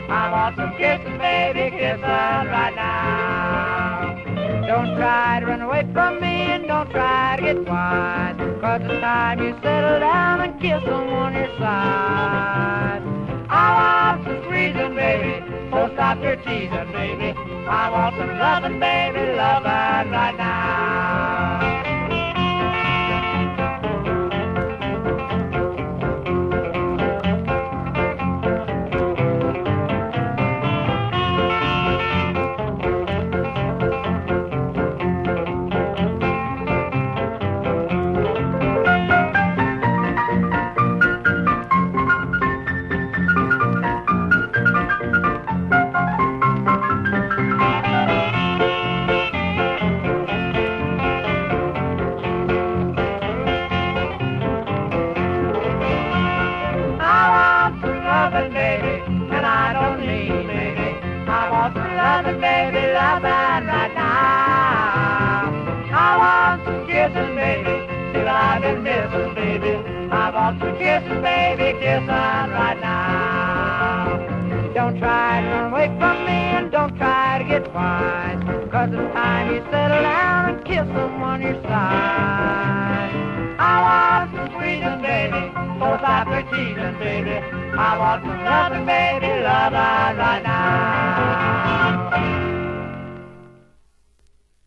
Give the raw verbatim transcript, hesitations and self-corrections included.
I want some kissing, baby, kissing right now. Don't try to run away from me and don't try to get wise, 'cause it's time you settle down and kiss them on your side. I want some squeezing, baby, so stop your teasing, baby. I want some loving, baby, loving right now. Baby, and I don't need, baby. I want some loving, baby, loving right now. I want some kissing, baby, till I've been missing, baby. I want some kissing, baby, kissing right now. Don't try to run away from me and don't try to get wise, 'cause it's time you settle down and kiss them on your side. I want some squeezing, baby, so stop your teasing, baby. I want some loving, baby, loving right now.